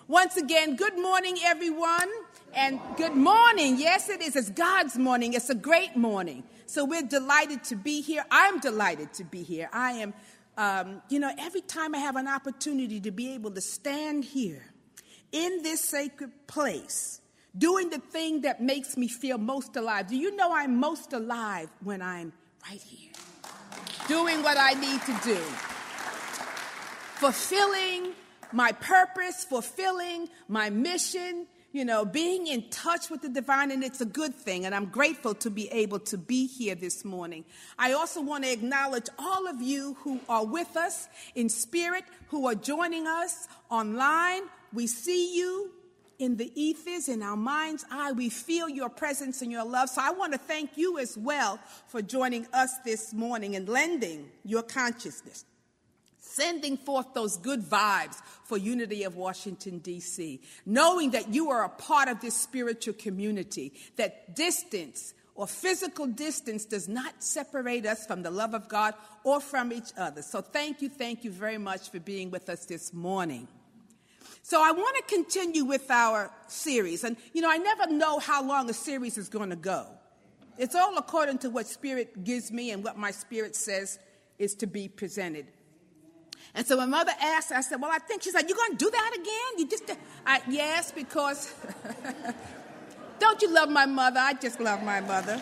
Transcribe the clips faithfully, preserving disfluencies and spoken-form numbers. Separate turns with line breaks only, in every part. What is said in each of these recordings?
Once again, good morning, everyone. And good morning. Yes, it is. It's God's morning. It's a great morning. So we're delighted to be here. I'm delighted to be here. I am, um, you know, every time I have an opportunity to be able to stand here in this sacred place, doing the thing that makes me feel most alive. Do you know I'm most alive when I'm right here, doing what I need to do, fulfilling my purpose, fulfilling my mission, you know, being in touch with the divine, and it's a good thing, and I'm grateful to be able to be here this morning. I also want to acknowledge all of you who are with us in spirit, who are joining us online. We see you in the ethers, in our mind's eye. We feel your presence and your love. So I want to thank you as well for joining us this morning and lending your consciousness, sending forth those good vibes for Unity of Washington, D C, knowing that you are a part of this spiritual community, that distance or physical distance does not separate us from the love of God or from each other. So thank you, thank you very much for being with us this morning. So I want to continue with our series. And, you know, I never know how long a series is going to go. It's all according to what Spirit gives me and what my spirit says is to be presented. And so when Mother asked, I said, well, I think, she's like, you going to do that again? You just, I, yes, because, don't you love my mother? I just love my mother.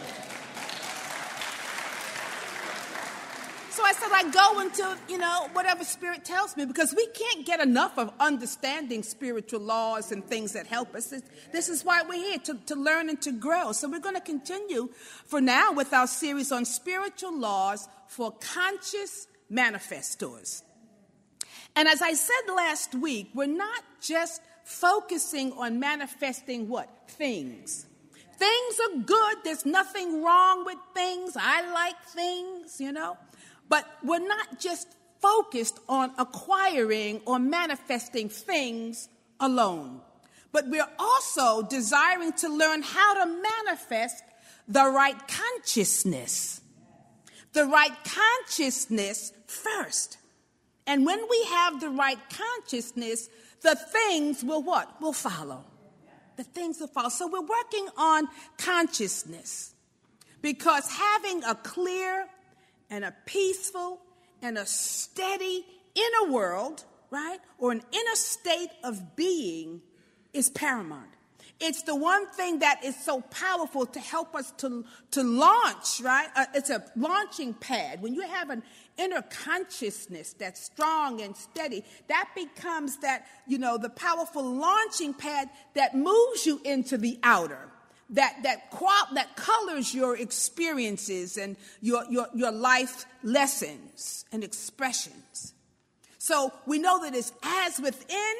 So I said, I go until, you know, whatever Spirit tells me, because we can't get enough of understanding spiritual laws and things that help us. This is why we're here, to, to learn and to grow. So we're going to continue for now with our series on spiritual laws for conscious manifestors. And as I said last week, we're not just focusing on manifesting what? Things. Things are good. There's nothing wrong with things. I like things, you know. But we're not just focused on acquiring or manifesting things alone. But we're also desiring to learn how to manifest the right consciousness. The right consciousness first. And when we have the right consciousness, the things will what? Will follow. The things will follow. So we're working on consciousness, because having a clear and a peaceful and a steady inner world, right, or an inner state of being is paramount. It's the one thing that is so powerful to help us to, to launch, right? Uh, it's a launching pad. When you have an inner consciousness that's strong and steady, that becomes that, you know, the powerful launching pad that moves you into the outer, that that qual- that colors your experiences and your, your, your life lessons and expressions. So we know that it's as within,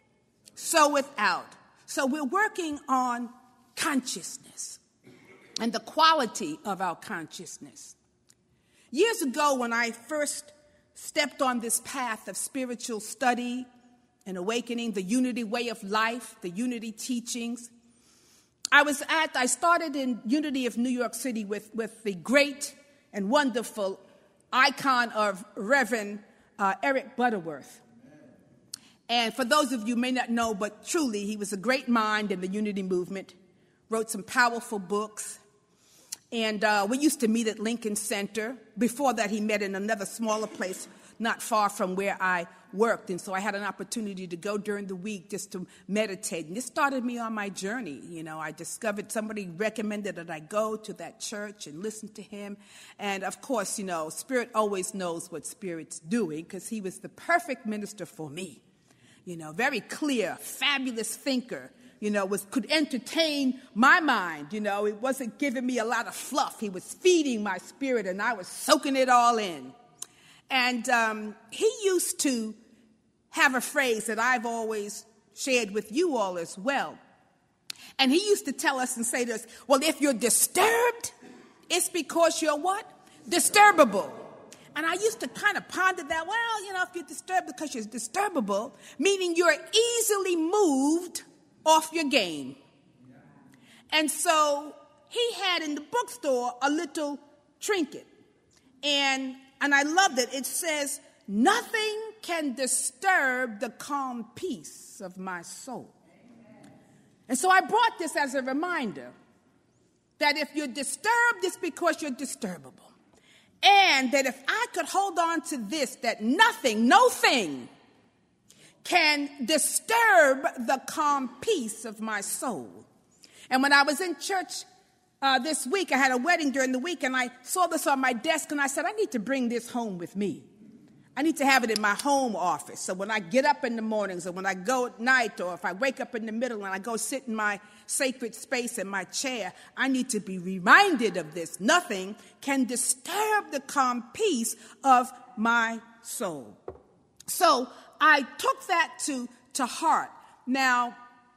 so without. So we're working on consciousness and the quality of our consciousness. Years ago, when I first stepped on this path of spiritual study and awakening, the Unity way of life, the Unity teachings, I was at, I started in Unity of New York City with, with the great and wonderful icon of Reverend uh, Eric Butterworth. And for those of you who may not know, but truly, he was a great mind in the Unity movement, wrote some powerful books. And uh, we used to meet at Lincoln Center. Before that, he met in another smaller place not far from where I worked. And so I had an opportunity to go during the week just to meditate. And this started me on my journey. You know, I discovered somebody recommended that I go to that church and listen to him. And, of course, you know, Spirit always knows what Spirit's doing, because he was the perfect minister for me. You know, very clear, fabulous thinker, you know, was could entertain my mind. You know, it wasn't giving me a lot of fluff. He was feeding my spirit, and I was soaking it all in. And um, he used to have a phrase that I've always shared with you all as well. And he used to tell us and say to us, well, if you're disturbed, it's because you're what? Disturbable. And I used to kind of ponder that, well, you know, if you're disturbed because you're disturbable, meaning you're easily moved off your game. And so he had in the bookstore a little trinket. And and I loved it. It says, nothing can disturb the calm peace of my soul. And so I brought this as a reminder that if you're disturbed, it's because you're disturbable. And that if I could hold on to this, that nothing, no thing can disturb the calm peace of my soul. And when I was in church uh, this week, I had a wedding during the week, and I saw this on my desk, and I said, I need to bring this home with me. I need to have it in my home office. So when I get up in the mornings, or when I go at night, or if I wake up in the middle and I go sit in my sacred space in my chair, I need to be reminded of this. Nothing can disturb the calm peace of my soul. So I took that to, to heart. Now,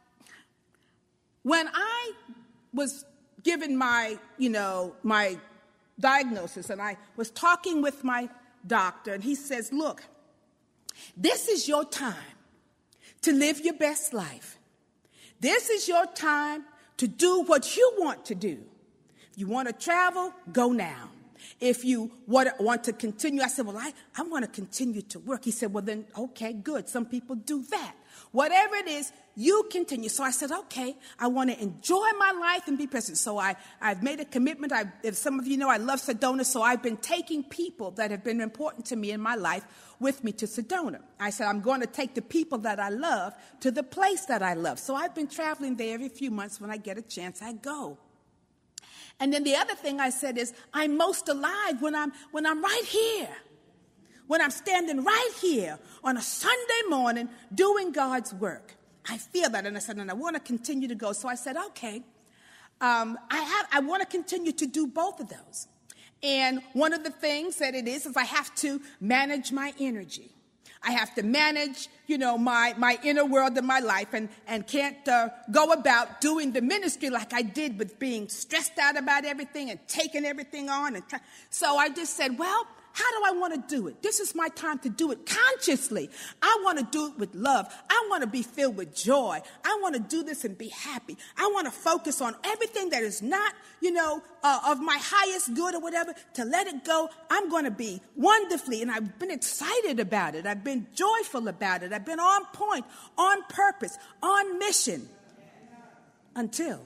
when I was given my, you know, my diagnosis, and I was talking with my doctor, and he says, look, this is your time to live your best life. This is your time to do what you want to do. If you want to travel, go now. If you want to continue, I said, well, I, I want to continue to work. He said, well, then, okay, good. Some people do that. Whatever it is, you continue. So I said, okay, I want to enjoy my life and be present. So I, I've made a commitment. I, if some of you know, I love Sedona, so I've been taking people that have been important to me in my life with me to Sedona. I said, I'm going to take the people that I love to the place that I love. So I've been traveling there every few months. When I get a chance, I go. And then the other thing I said is, I'm most alive when I'm when I'm right here. When I'm standing right here on a Sunday morning doing God's work. I feel that. And I said, and I want to continue to go. So I said, okay, um, I have I want to continue to do both of those. And one of the things that it is, is I have to manage my energy. I have to manage, you know, my, my inner world and my life, and, and can't uh, go about doing the ministry like I did with being stressed out about everything and taking everything on. And try. So I just said, well, how do I want to do it? This is my time to do it consciously. I want to do it with love. I want to be filled with joy. I want to do this and be happy. I want to focus on everything that is not, you know, uh, of my highest good or whatever, to let it go. I'm going to be wonderfully, and I've been excited about it. I've been joyful about it. I've been on point, on purpose, on mission. Until,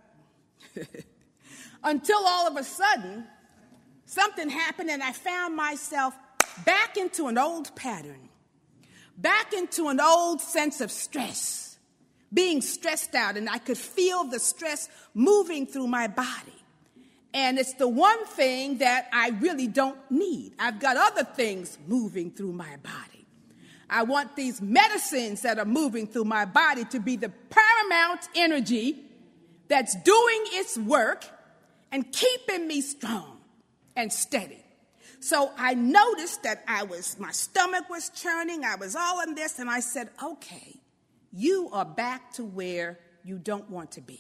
until all of a sudden, something happened, and I found myself back into an old pattern, back into an old sense of stress, being stressed out, and I could feel the stress moving through my body. And it's the one thing that I really don't need. I've got other things moving through my body. I want these medicines that are moving through my body to be the paramount energy that's doing its work and keeping me strong and steady. So I noticed that I was, my stomach was churning, I was all in this, and I said, okay, you are back to where you don't want to be.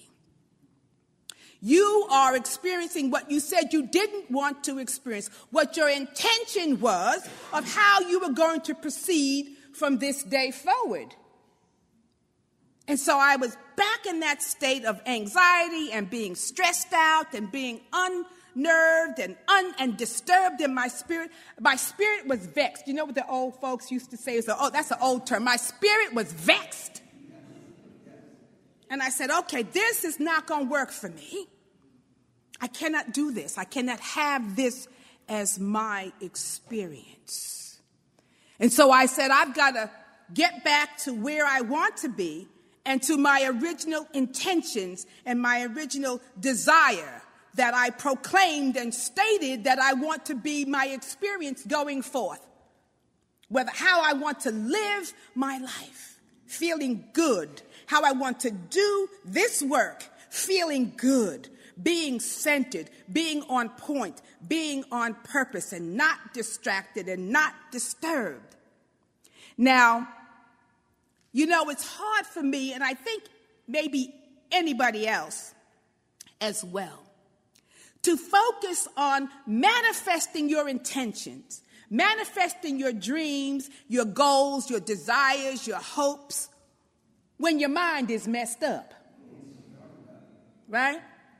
You are experiencing what you said you didn't want to experience, what your intention was of how you were going to proceed from this day forward. And so I was back in that state of anxiety and being stressed out and being un nerved and un and disturbed in my spirit. My spirit was vexed. You know what the old folks used to say? Is oh, that's an old term. My spirit was vexed. And I said, okay, this is not going to work for me. I cannot do this. I cannot have this as my experience. And so I said, I've got to get back to where I want to be and to my original intentions and my original desire that I proclaimed and stated that I want to be my experience going forth. Whether how I want to live my life, feeling good. How I want to do this work, feeling good. Being centered, being on point, being on purpose, and not distracted and not disturbed. Now, you know, it's hard for me, and I think maybe anybody else as well, to focus on manifesting your intentions, manifesting your dreams, your goals, your desires, your hopes, when your mind is messed up. Right?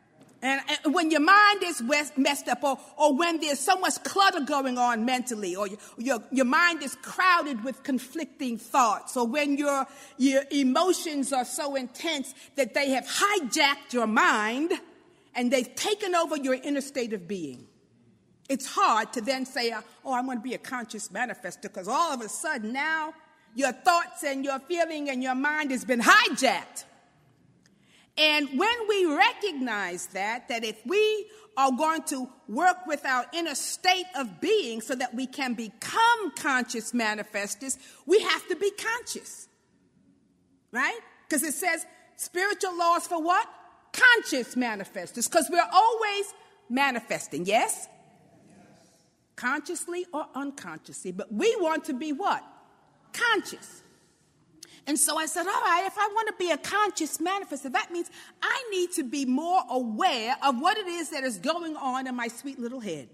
And, and when your mind is messed up, or, or when there's so much clutter going on mentally, or your, your, your mind is crowded with conflicting thoughts, or when your, your emotions are so intense that they have hijacked your mind and they've taken over your inner state of being, it's hard to then say, oh, I'm going to be a conscious manifester, because all of a sudden now your thoughts and your feeling and your mind has been hijacked. And when we recognize that, that if we are going to work with our inner state of being so that we can become conscious manifestors, we have to be conscious, right? Because it says spiritual laws for what? Conscious manifestors, because we're always manifesting, yes? Consciously or unconsciously, but we want to be what? Conscious. And so I said, all right, if I want to be a conscious manifester, that means I need to be more aware of what it is that is going on in my sweet little head.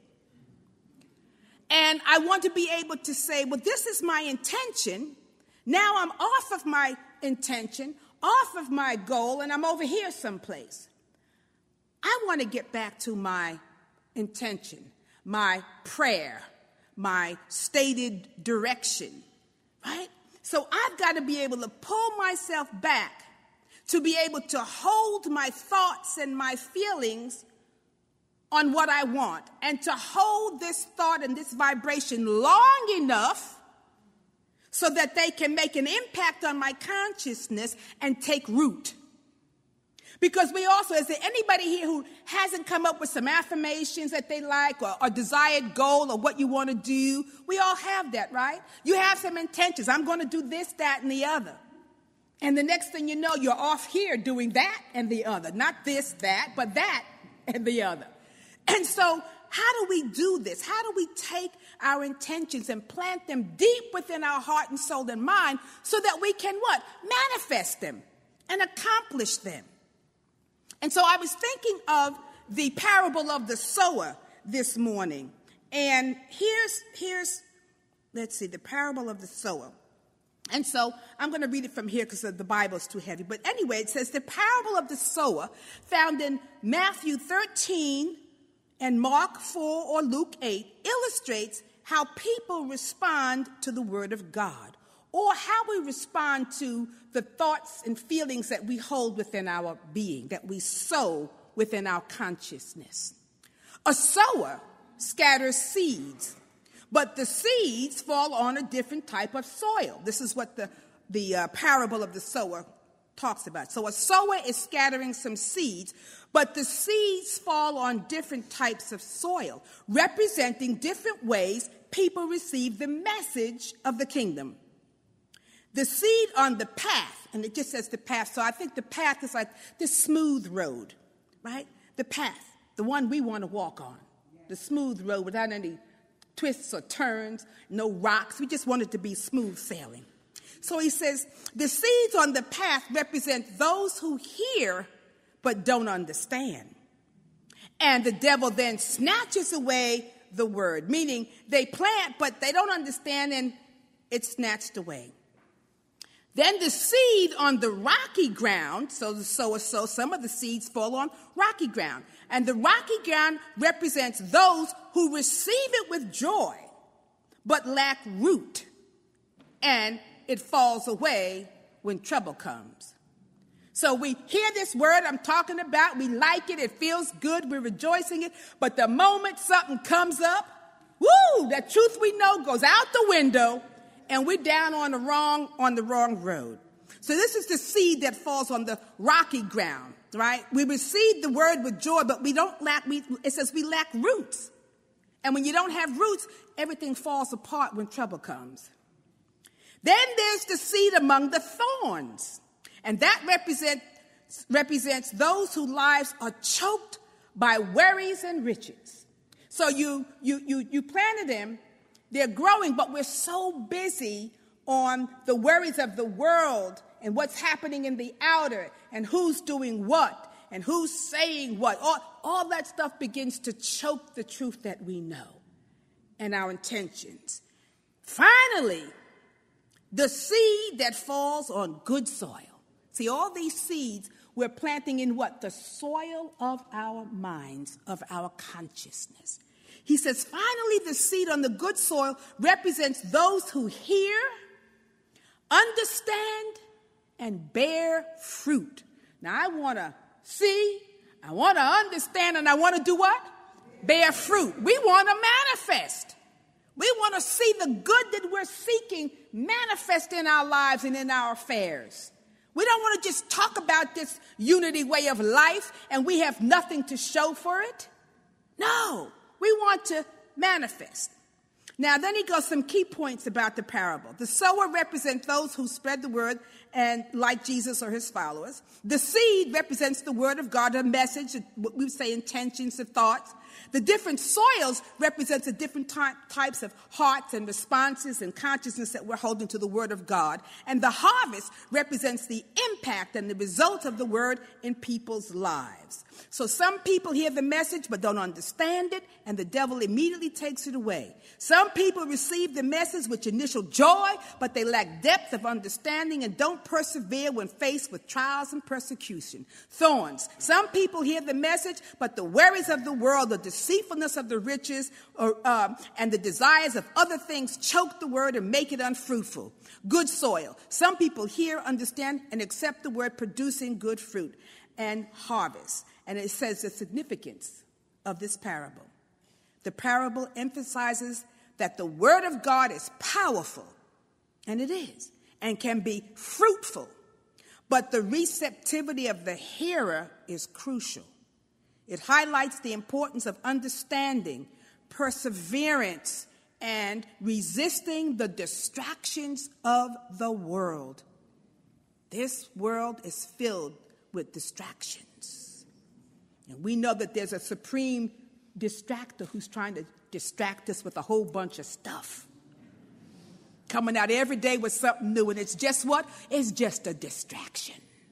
And I want to be able to say, well, this is my intention. Now I'm off of my intention, off of my goal, and I'm over here someplace. I want to get back to my intention, my prayer, my stated direction, right? So I've got to be able to pull myself back to be able to hold my thoughts and my feelings on what I want, and to hold this thought and this vibration long enough so that they can make an impact on my consciousness and take root. Because we also, is there anybody here who hasn't come up with some affirmations that they like, or a desired goal, or what you want to do? We all have that, right? You have some intentions. I'm going to do this, that, and the other. And the next thing you know, you're off here doing that and the other. Not this, that, but that and the other. And so how do we do this? How do we take our intentions and plant them deep within our heart and soul and mind so that we can what? Manifest them and accomplish them. And so I was thinking of the parable of the sower this morning. And here's, here's, let's see, the parable of the sower. And so I'm going to read it from here because the Bible is too heavy. But anyway, it says the parable of the sower, found in Matthew thirteen and Mark four or Luke eight, illustrates how people respond to the word of God, or how we respond to the thoughts and feelings that we hold within our being, that we sow within our consciousness. A sower scatters seeds, but the seeds fall on a different type of soil. This is what the, the uh, parable of the sower talks about. So a sower is scattering some seeds, but the seeds fall on different types of soil, representing different ways people receive the message of the kingdom. The seed on the path, and it just says the path, so I think the path is like this smooth road, right? The path, the one we want to walk on, the smooth road without any twists or turns, no rocks. We just want it to be smooth sailing. So he says, the seeds on the path represent those who hear but don't understand. And the devil then snatches away the word, meaning they plant but they don't understand, and it's snatched away. Then the seed on the rocky ground, so the sower sows, some of the seeds fall on rocky ground. And the rocky ground represents those who receive it with joy, but lack root. And it falls away when trouble comes. So we hear this word I'm talking about, we like it, it feels good, we're rejoicing it, but the moment something comes up, woo, that truth we know goes out the window, and we're down on the wrong on the wrong road. So this is the seed that falls on the rocky ground, right? We receive the word with joy, but we don't lack, we, it says we lack roots. And when you don't have roots, everything falls apart when trouble comes. Then there's the seed among the thorns. And that represent, represents those whose lives are choked by worries and riches. So you, you, you, you planted them, they're growing, but we're so busy on the worries of the world and what's happening in the outer and who's doing what and who's saying what. All, all that stuff begins to choke the truth that we know and our intentions. Finally, the seed that falls on good soil. See, all these seeds We're planting in what? The soil of our minds, of our consciousness. He says, finally, the seed on the good soil represents those who hear, understand, and bear fruit. Now, I want to see, I want to understand, and I want to do what? Bear fruit. We want to manifest. We want to see the good that we're seeking manifest in our lives and in our affairs. We don't want to just talk about this unity way of life and we have nothing to show for it. No, we want to manifest. Now, then he goes some key points about the parable. The sower represents those who spread the word and like Jesus or his followers. The seed represents the word of God, a message, what we would say intentions, the thoughts. The different soils represents the different ty- types of hearts and responses and consciousness that we're holding to the word of God. And the harvest represents the impact and the result of the word in people's lives. So some people hear the message but don't understand it, and the devil immediately takes it away. Some people receive the message with initial joy, but they lack depth of understanding and don't persevere when faced with trials and persecution. Thorns. Some people hear the message, but the worries of the world, the deceitfulness of the riches, or, um, and the desires of other things choke the word and make it unfruitful. Good soil. Some people hear, understand, and accept the word, producing good fruit and harvest. And it says the significance of this parable. The parable emphasizes that the word of God is powerful, and it is, and can be fruitful. But the receptivity of the hearer is crucial. It highlights the importance of understanding, perseverance, and resisting the distractions of the world. This world is filled with distractions. And we know that there's a supreme distractor who's trying to distract us with a whole bunch of stuff. Coming out every day with something new, and it's just what? It's just a distraction.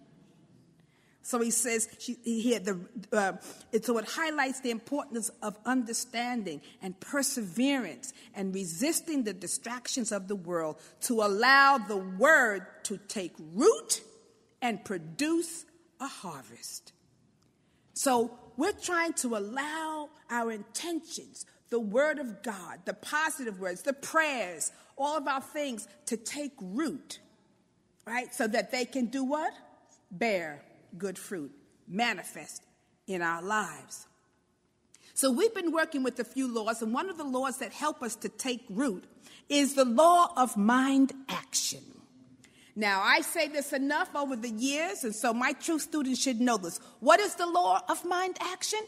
So he says she, here, the, uh, it, so it highlights the importance of understanding and perseverance and resisting the distractions of the world to allow the word to take root and produce a harvest. So we're trying to allow our intentions, the word of God, the positive words, the prayers, all of our things to take root, right? So that they can do what? Bear good fruit, manifest in our lives. So we've been working with a few laws, and one of the laws that help us to take root is the law of mind action. Now, I say this enough over the years, and so my true students should know this. What is the law of mind action?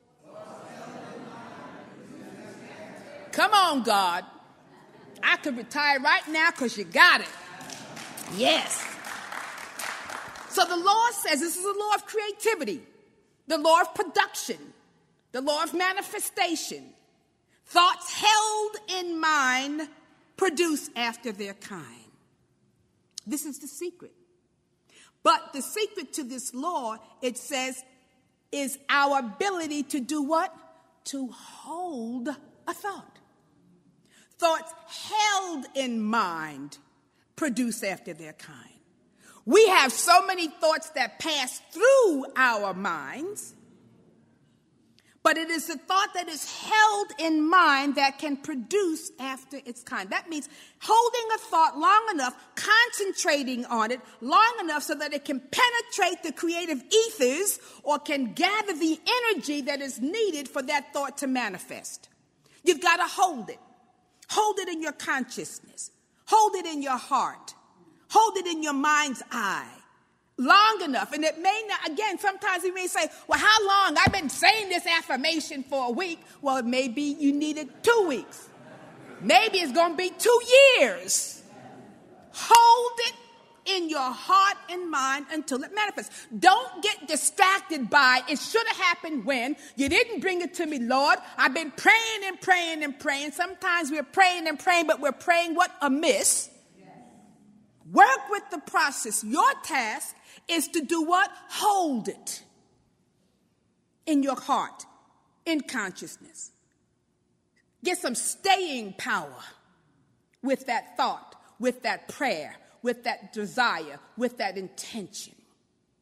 Come on, God. I could retire right now because you got it. Yes. So the law says this is a law of creativity, the law of production, the law of manifestation. Thoughts held in mind produce after their kind. This is the secret. But the secret to this law, it says, is our ability to do what? To hold a thought. Thoughts held in mind produce after their kind. We have so many thoughts that pass through our minds, but it is the thought that is held in mind that can produce after its kind. That means holding a thought long enough, concentrating on it long enough so that it can penetrate the creative ethers or can gather the energy that is needed for that thought to manifest. You've got to hold it. Hold it in your consciousness. Hold it in your heart. Hold it in your mind's eye long enough. And it may not, again, sometimes you may say, well, how long? I've been saying this affirmation for a week. Well, maybe you needed two weeks. Maybe it's going to be two years. Hold it in your heart and mind until it manifests. Don't get distracted by it should have happened when. You didn't bring it to me, Lord. I've been praying and praying and praying. Sometimes we're praying and praying, but we're praying what? Amiss. Work with the process. Your task is to do what? Hold it in your heart, in consciousness. Get some staying power with that thought, with that prayer, with that desire, with that intention.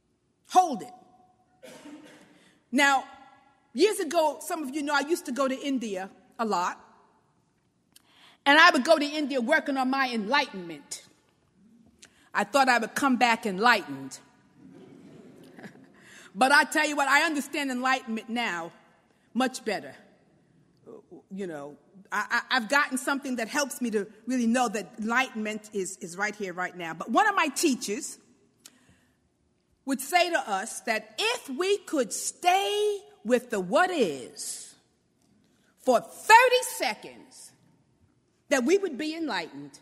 Hold it. Now, years ago, some of you know I used to go to India a lot. And I would go to India working on my enlightenment. I thought I would come back enlightened. But I tell you what, I understand enlightenment now much better. You know, I, I, I've gotten something that helps me to really know that enlightenment is, is right here, right now. But one of my teachers would say to us that if we could stay with the what is for thirty seconds, that we would be enlightened.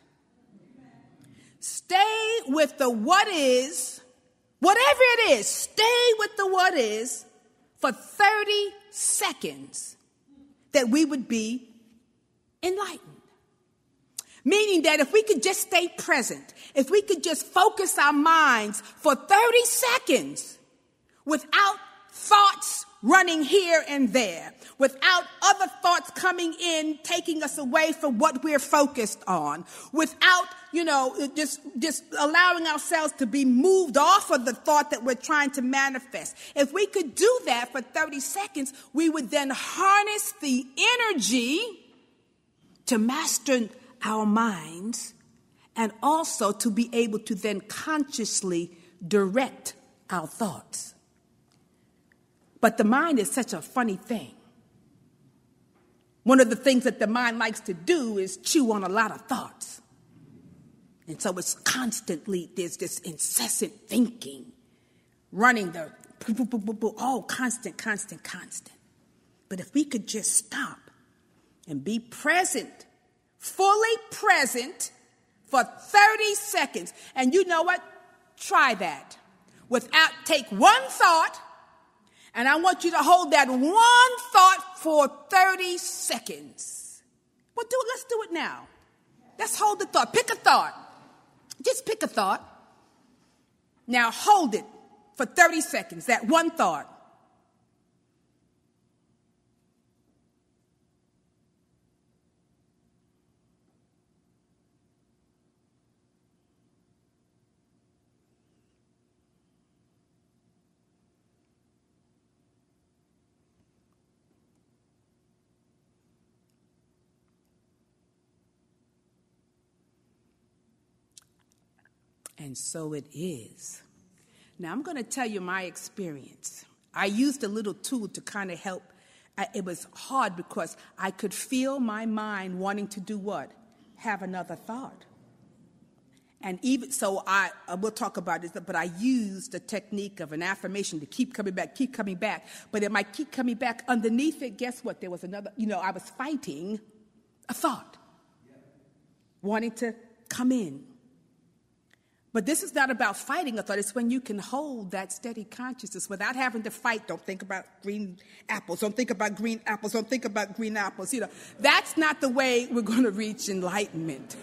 Stay with the what is, whatever it is, stay with the what is for thirty seconds, that we would be enlightened. Meaning that if we could just stay present, if we could just focus our minds for thirty seconds without thoughts running here and there, without other thoughts coming in, taking us away from what we're focused on, without, you know, just, just allowing ourselves to be moved off of the thought that we're trying to manifest. If we could do that for thirty seconds, we would then harness the energy to master our minds and also to be able to then consciously direct our thoughts. But the mind is such a funny thing. One of the things that the mind likes to do is chew on a lot of thoughts. And so it's constantly, there's this incessant thinking, running the, oh, constant, constant, constant. But if we could just stop and be present, fully present for thirty seconds. And you know what? Try that. Without, take one thought, and I want you to hold that one thought for thirty seconds. Well, do it. Let's do it now. Let's hold the thought. Pick a thought. Just pick a thought. Now hold it for thirty seconds, that one thought. And so it is. Now, I'm going to tell you my experience. I used a little tool to kind of help. I, it was hard because I could feel my mind wanting to do what? Have another thought. And even so, I, I will talk about this, but I used the technique of an affirmation to keep coming back, keep coming back. But it might keep coming back. Underneath it, guess what? There was another, you know, I was fighting a thought, wanting to come in. But this is not about fighting a thought. It's when you can hold that steady consciousness without having to fight. Don't think about green apples. Don't think about green apples. Don't think about green apples. You know, that's not the way we're going to reach enlightenment.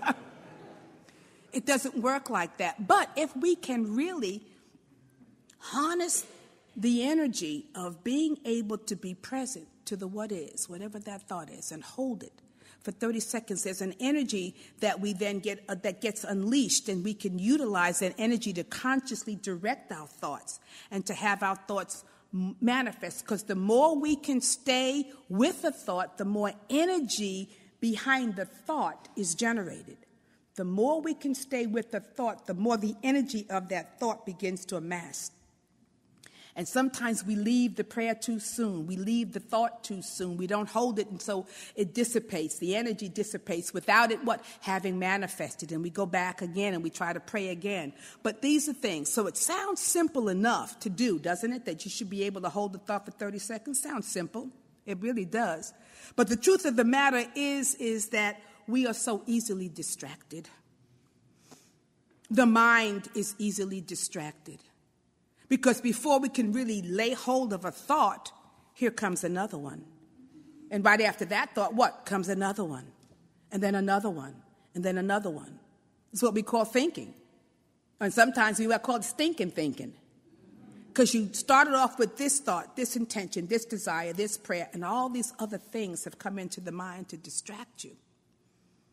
It doesn't work like that. But if we can really harness the energy of being able to be present to the what is, whatever that thought is, and hold it for thirty seconds, there's an energy that we then get uh, that gets unleashed, and we can utilize that energy to consciously direct our thoughts and to have our thoughts m- manifest. Because the more we can stay with a thought, the more energy behind the thought is generated. The more we can stay with the thought, the more the energy of that thought begins to amass. And sometimes we leave the prayer too soon. We leave the thought too soon. We don't hold it, and so it dissipates. The energy dissipates without it, what? Having manifested. And we go back again and we try to pray again. But these are things. So it sounds simple enough to do, doesn't it? That you should be able to hold the thought for thirty seconds. Sounds simple. It really does. But the truth of the matter is, is that we are so easily distracted. The mind is easily distracted. Because before we can really lay hold of a thought, here comes another one. And right after that thought, what? Comes another one. And then another one. And then another one. It's what we call thinking. And sometimes we call it stinking thinking. Because you started off with this thought, this intention, this desire, this prayer, and all these other things have come into the mind to distract you.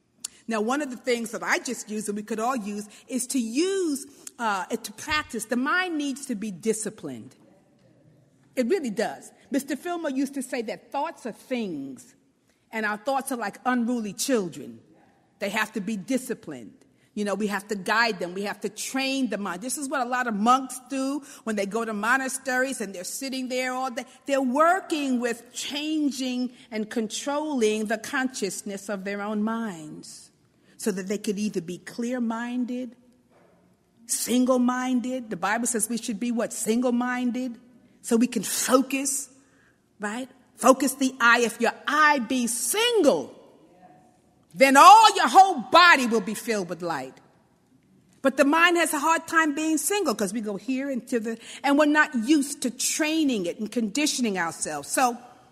Now, one of the things that I just used, and we could all use, is to use uh, it to practice. The mind needs to be disciplined. It really does. Mister Fillmore used to say that thoughts are things, and our thoughts are like unruly children. They have to be disciplined. You know, we have to guide them. We have to train the mind. This is what a lot of monks do when they go to monasteries and they're sitting there all day. They're working with changing and controlling the consciousness of their own minds so that they could either be clear-minded, single-minded. The Bible says we should be what? Single-minded, so we can focus, right? Focus the eye. If your eye be single, then all your whole body will be filled with light. But the mind has a hard time being single because we go here into the, and we're not used to training it and conditioning ourselves. So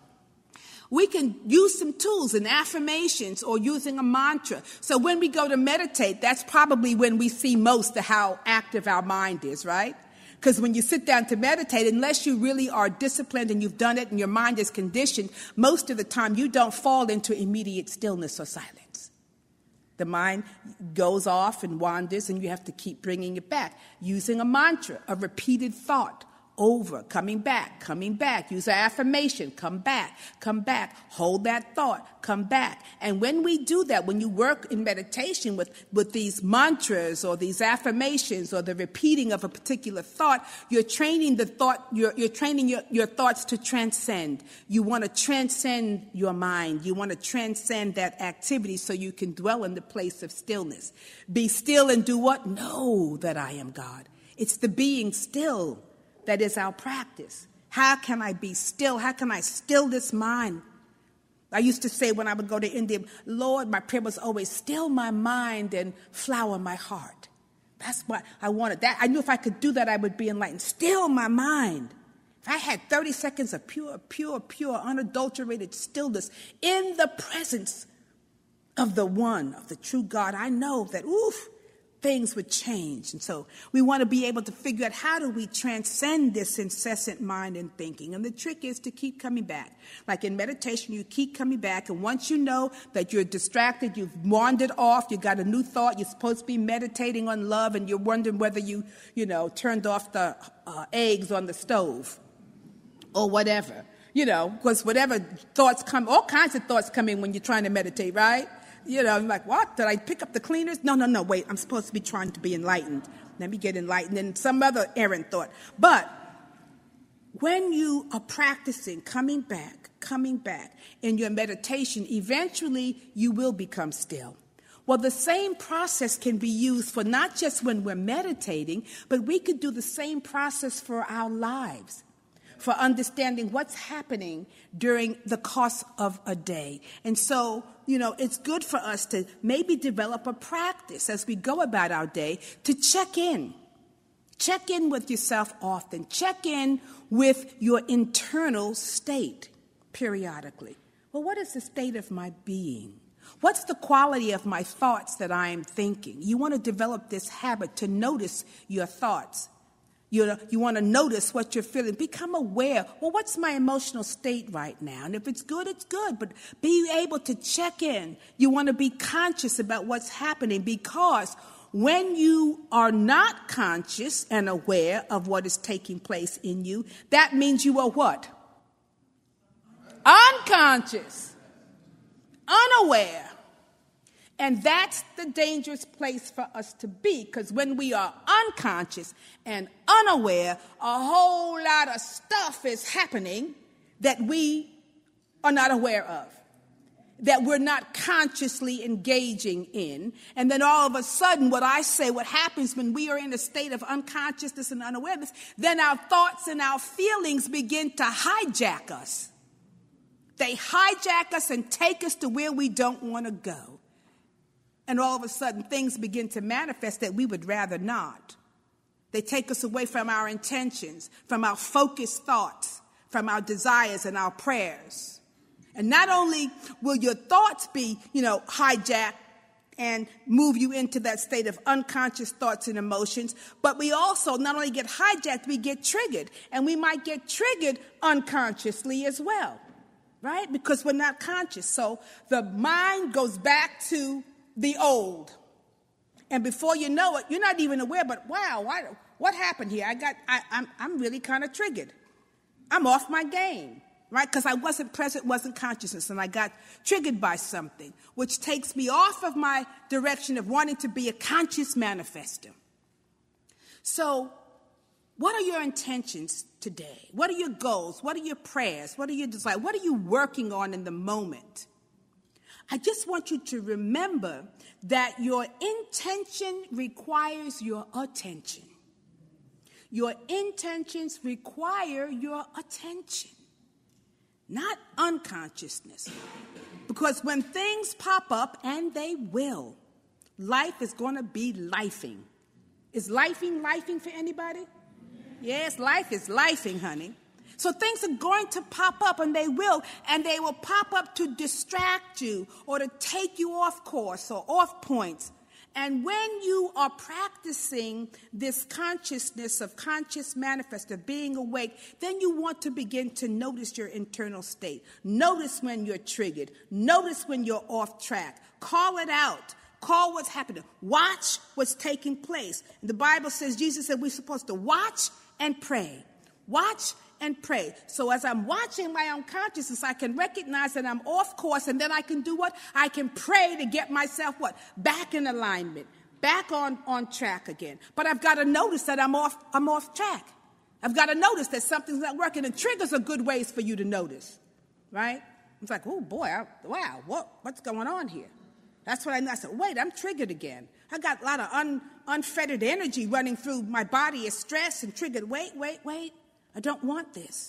we can use some tools and affirmations or using a mantra. So when we go to meditate, that's probably when we see most of how active our mind is, right? Because when you sit down to meditate, unless you really are disciplined and you've done it and your mind is conditioned, most of the time you don't fall into immediate stillness or silence. The mind goes off and wanders, and you have to keep bringing it back. Using a mantra, a repeated thought, over, coming back, coming back. Use an affirmation, come back, come back. Hold that thought, come back. And when we do that, when you work in meditation with, with these mantras or these affirmations or the repeating of a particular thought, you're training the thought, you're, you're training your, your thoughts to transcend. You want to transcend your mind. You want to transcend that activity so you can dwell in the place of stillness. Be still and do what? Know that I am God. It's the being still that is our practice. How can I be still? How can I still this mind? I used to say when I would go to India, Lord, my prayer was always still my mind and flower my heart. That's what I wanted. That I knew if I could do that, I would be enlightened. Still my mind. If I had thirty seconds of pure, pure, pure, unadulterated stillness in the presence of the one, of the true God, I know that, oof, things would change. And so we want to be able to figure out how do we transcend this incessant mind and thinking. And the trick is to keep coming back. Like in meditation, you keep coming back. And once you know that you're distracted, you've wandered off, you got a new thought, you're supposed to be meditating on love, and you're wondering whether you, you know, turned off the uh, eggs on the stove or whatever. You know, because whatever thoughts come, all kinds of thoughts come in when you're trying to meditate, right? You know, I'm like, what? Did I pick up the cleaners? No, no, no, wait. I'm supposed to be trying to be enlightened. Let me get enlightened. And some other errant thought. But when you are practicing coming back, coming back in your meditation, eventually you will become still. Well, the same process can be used for not just when we're meditating, but we could do the same process for our lives, for understanding what's happening during the course of a day. And so, you know, it's good for us to maybe develop a practice as we go about our day to check in. Check in with yourself often. Check in with your internal state periodically. Well, what is the state of my being? What's the quality of my thoughts that I am thinking? You want to develop this habit to notice your thoughts. You, you want to notice what you're feeling. Become aware. Well, what's my emotional state right now? And if it's good, it's good. But be able to check in. You want to be conscious about what's happening, because when you are not conscious and aware of what is taking place in you, that means you are what? Unconscious. Unaware. And that's the dangerous place for us to be, because when we are unconscious and unaware, a whole lot of stuff is happening that we are not aware of, that we're not consciously engaging in. And then all of a sudden, what I say, what happens when we are in a state of unconsciousness and unawareness, then our thoughts and our feelings begin to hijack us. They hijack us and take us to where we don't want to go. And all of a sudden, things begin to manifest that we would rather not. They take us away from our intentions, from our focused thoughts, from our desires and our prayers. And not only will your thoughts be, you know, hijacked and move you into that state of unconscious thoughts and emotions, but we also not only get hijacked, we get triggered. And we might get triggered unconsciously as well, right? Because we're not conscious. So the mind goes back to the old. And before you know it, you're not even aware, but wow, what, what happened here? I got, I, I'm, I'm really kind of triggered. I'm off my game, right? Because I wasn't present, wasn't consciousness, and I got triggered by something, which takes me off of my direction of wanting to be a conscious manifester. So, what are your intentions today? What are your goals? What are your prayers? What are your desires? What are you working on in the moment? I just want you to remember that your intention requires your attention. Your intentions require your attention, not unconsciousness. Because when things pop up, and they will, life is going to be lifing. Is lifing lifing for anybody? Yes, life is lifing, honey. So things are going to pop up, and they will, and they will pop up to distract you or to take you off course or off points. And when you are practicing this consciousness of conscious manifest, of being awake, then you want to begin to notice your internal state. Notice when you're triggered. Notice when you're off track. Call it out. Call what's happening. Watch what's taking place. The Bible says, Jesus said we're supposed to watch and pray. Watch and pray. So as I'm watching my own consciousness, I can recognize that I'm off course, and then I can do what? I can pray to get myself what? Back in alignment, back on, on track again. But I've got to notice that I'm off, I'm off track. I've got to notice that something's not working, and triggers are good ways for you to notice, right? It's like, oh boy, I, wow, what, what's going on here? That's what I, I said, wait, I'm triggered again. I got a lot of un, unfettered energy running through my body is stressed and triggered. Wait, wait, wait. I don't want this.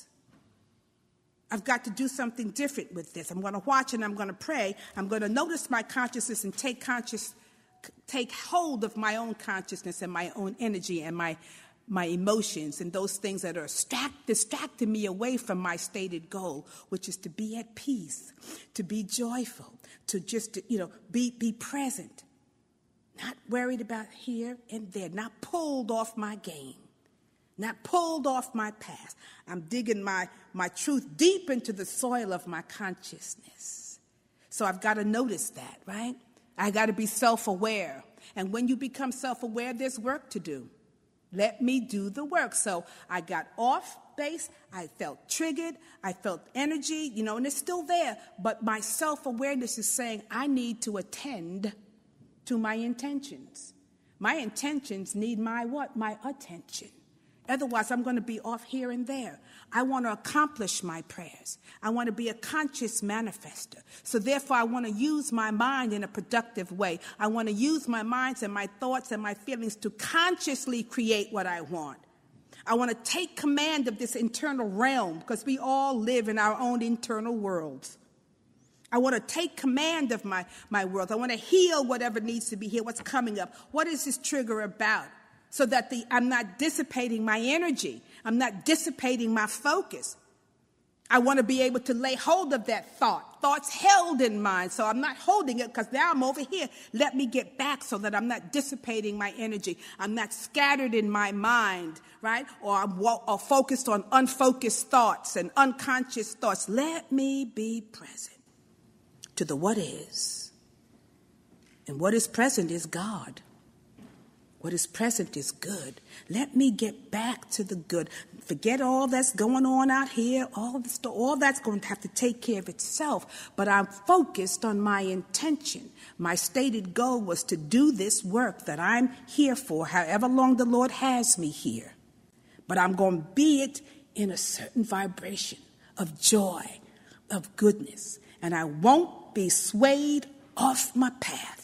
I've got to do something different with this. I'm going to watch and I'm going to pray. I'm going to notice my consciousness and take conscious, take hold of my own consciousness and my own energy and my, my emotions and those things that are stacked, distracting me away from my stated goal, which is to be at peace, to be joyful, to just, you know, be, be present, not worried about here and there, not pulled off my game. Not pulled off my past. I'm digging my, my truth deep into the soil of my consciousness. So I've got to notice that, right? I got to be self-aware. And when you become self-aware, there's work to do. Let me do the work. So I got off base. I felt triggered. I felt energy, you know, and it's still there. But my self-awareness is saying I need to attend to my intentions. My intentions need my what? My attention. Otherwise, I'm going to be off here and there. I want to accomplish my prayers. I want to be a conscious manifester. So therefore, I want to use my mind in a productive way. I want to use my minds and my thoughts and my feelings to consciously create what I want. I want to take command of this internal realm because we all live in our own internal worlds. I want to take command of my, my world. I want to heal whatever needs to be healed, what's coming up. What is this trigger about? So that the, I'm not dissipating my energy. I'm not dissipating my focus. I want to be able to lay hold of that thought. Thought's held in mind, so I'm not holding it because now I'm over here. Let me get back so that I'm not dissipating my energy. I'm not scattered in my mind, right? Or I'm or focused on unfocused thoughts and unconscious thoughts. Let me be present to the what is. And what is present is God. What is present is good. Let me get back to the good. Forget all that's going on out here. All, this, all that's going to have to take care of itself. But I'm focused on my intention. My stated goal was to do this work that I'm here for, however long the Lord has me here. But I'm going to be it in a certain vibration of joy, of goodness. And I won't be swayed off my path.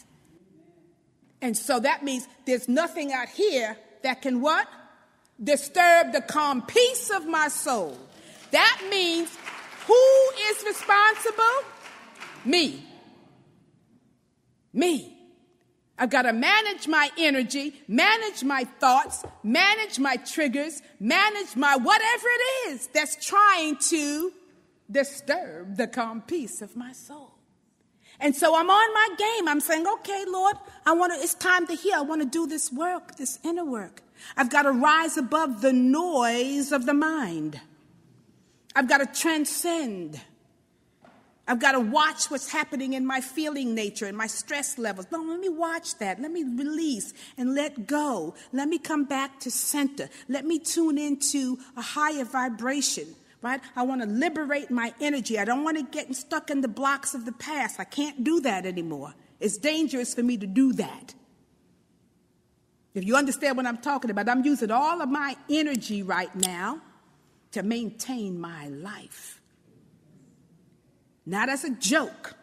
And so that means there's nothing out here that can what? Disturb the calm peace of my soul. That means who is responsible? Me. Me. I've got to manage my energy, manage my thoughts, manage my triggers, manage my whatever it is that's trying to disturb the calm peace of my soul. And so I'm on my game. I'm saying, okay, Lord, I want to, it's time to heal. I want to do this work, this inner work. I've got to rise above the noise of the mind. I've got to transcend. I've got to watch what's happening in my feeling nature and my stress levels. No, let me watch that. Let me release and let go. Let me come back to center. Let me tune into a higher vibration, right? I want to liberate my energy. I don't want to get stuck in the blocks of the past. I can't do that anymore. It's dangerous for me to do that. If you understand what I'm talking about, I'm using all of my energy right now to maintain my life. Not as a joke.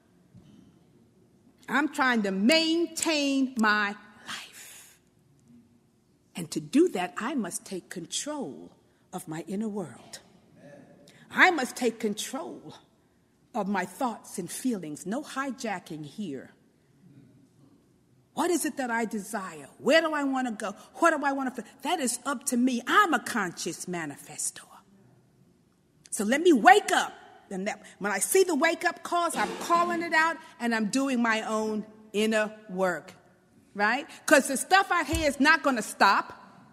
I'm trying to maintain my life. And to do that, I must take control of my inner world. I must take control of my thoughts and feelings. No hijacking here. What is it that I desire? Where do I want to go? What do I want to feel? That is up to me. I'm a conscious manifestor. So let me wake up. And that, when I see the wake-up calls, I'm calling it out, and I'm doing my own inner work, right? Because the stuff out here is not going to stop,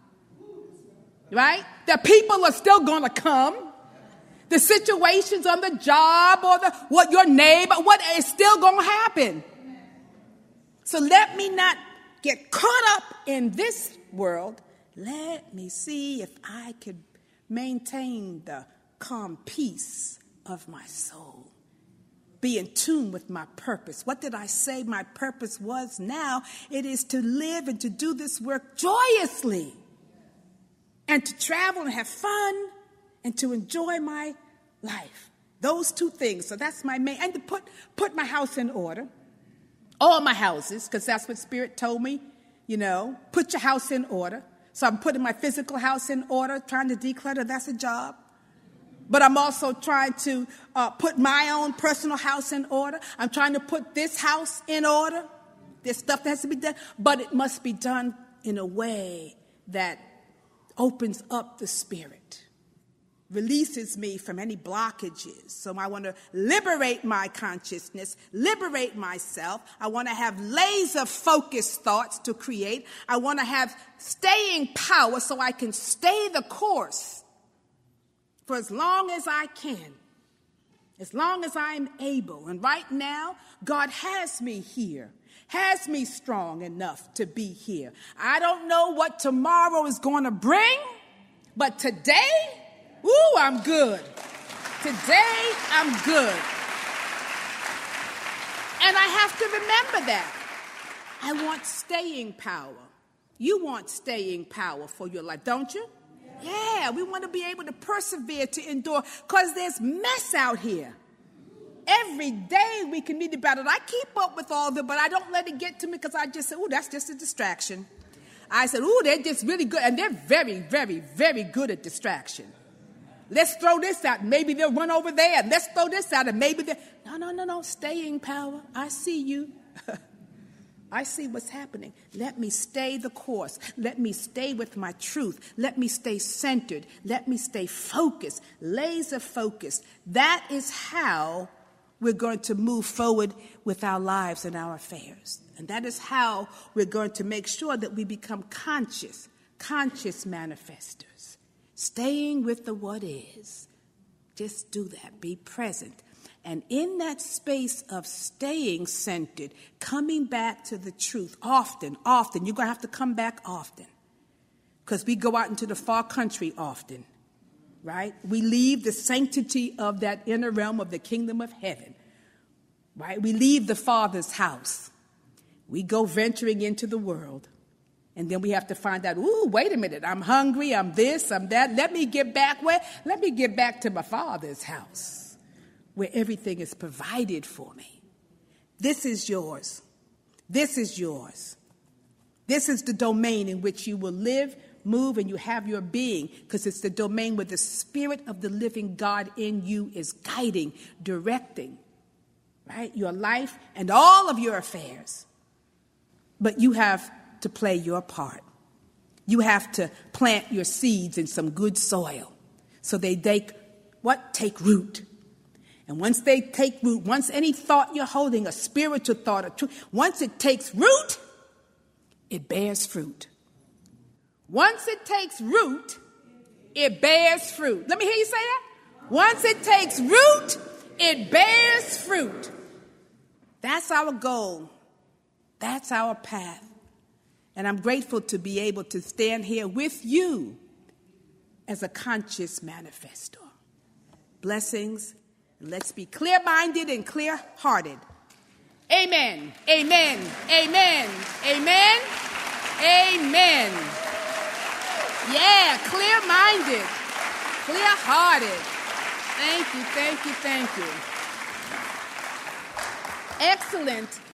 right? The people are still going to come. The situations on the job or the what your neighbor, what is still going to happen. So let me not get caught up in this world. Let me see if I could maintain the calm peace of my soul. Be in tune with my purpose. What did I say my purpose was? Now it is to live and to do this work joyously and to travel and have fun and to enjoy my life. Those two things. So that's my main, and to put, put my house in order. All my houses, because that's what Spirit told me, you know, put your house in order. So I'm putting my physical house in order, trying to declutter. That's a job. But I'm also trying to uh, put my own personal house in order. I'm trying to put this house in order. There's stuff that has to be done. But it must be done in a way that opens up the spirit, releases me from any blockages. So I want to liberate my consciousness, liberate myself. I want to have laser-focused thoughts to create. I want to have staying power so I can stay the course for as long as I can, as long as I'm able. And right now, God has me here, has me strong enough to be here. I don't know what tomorrow is going to bring, but today, ooh, I'm good. Today, I'm good. And I have to remember that. I want staying power. You want staying power for your life, don't you? Yeah, we want to be able to persevere, to endure, because there's mess out here. Every day we can read about it. I keep up with all of it, but I don't let it get to me because I just say, oh, that's just a distraction. I said, oh, they're just really good. And they're very, very, very good at distraction. Let's throw this out. Maybe they'll run over there. And let's throw this out. And maybe they're... No, no, no, no. Staying power. I see you. I see what's happening. Let me stay the course. Let me stay with my truth. Let me stay centered. Let me stay focused, laser focused. That is how we're going to move forward with our lives and our affairs. And that is how we're going to make sure that we become conscious, conscious manifestors. Staying with the what is. Just do that. Be present. And in that space of staying centered, coming back to the truth often, often, you're going to have to come back often. Because we go out into the far country often, right? We leave the sanctity of that inner realm of the kingdom of heaven, right? We leave the Father's house. We go venturing into the world. And then we have to find out, ooh, wait a minute, I'm hungry, I'm this, I'm that. Let me get back where? Let me get back to my Father's house, where everything is provided for me. This is yours. This is yours. This is the domain in which you will live, move, and you have your being, because it's the domain where the Spirit of the living God in you is guiding, directing, right, your life and all of your affairs. But you have to play your part. You have to plant your seeds in some good soil so they, they what? Take root. And once they take root, once any thought you're holding, a spiritual thought, a truth, once it takes root, it bears fruit. Once it takes root, it bears fruit. Let me hear you say that. Once it takes root, It bears fruit. That's our goal. That's our path. And I'm grateful to be able to stand here with you as a conscious manifestor. Blessings. Let's be clear-minded and clear-hearted. Amen. Amen. Amen. Amen. Amen. Yeah, clear-minded, clear-hearted. Thank you, thank you, thank you. Excellent.